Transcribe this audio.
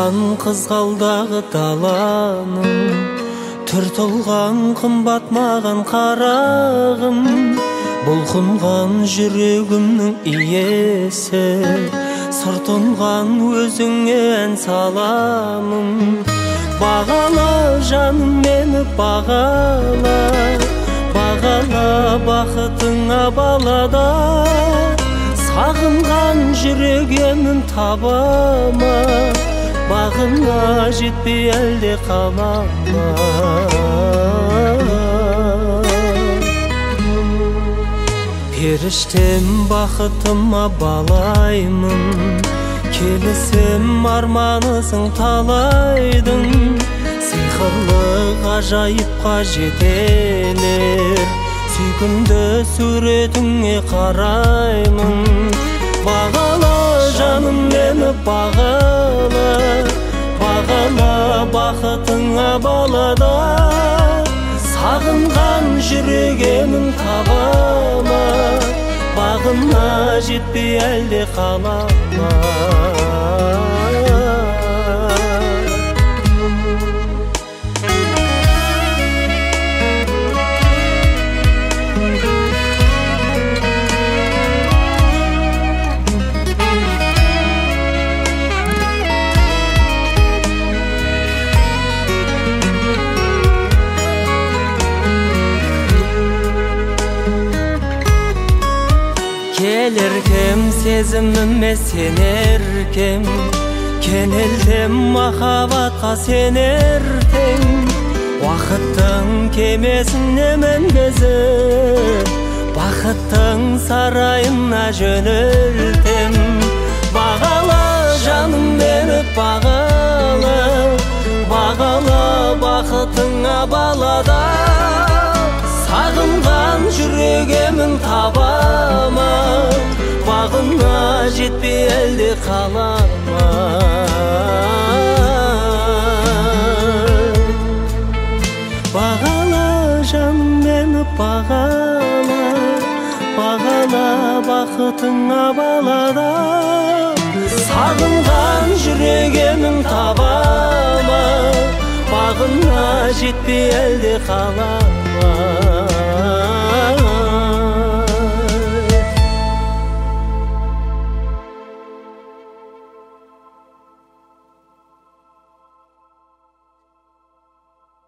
Саған қызғалдағы даланың, түр тұлған қымбат маған қарағым, бұлқынған жүрегімнің иесі, сыр тұнған өзіңе ән саламын. Бағала жаным мені бағала, бағала бақытыңа балада. Сағынған жүрегімнің табама, бағына жетпей әлде қалама. Періштем бақытыма балаймын, келісім арманысың талайдың. Сиқырлы ғажайыпқа жетелер, сүйкімді суретіңе қараймын. Бағала жаным мені бағала, бағала бақытыңа балада. Сағынған жүрегімнің табама, бағына жетпей әлде қалама. Келеркем сезіміме сенеркем, кенелдім махаббатқа сенертем. Уақыттың кемесіне мінгізіп, бақыттың сарайына жөнелтем. Бағала жаным мені бағала, бағала бақытыңа балада. Сағынған жүрегімнің табама, бағына жетпей әлде қалама. Бағала жаным мені бағала, бағала бақытыңа балада. Сағынған жүрегімнің табама, бағына жетпей әлде қалама.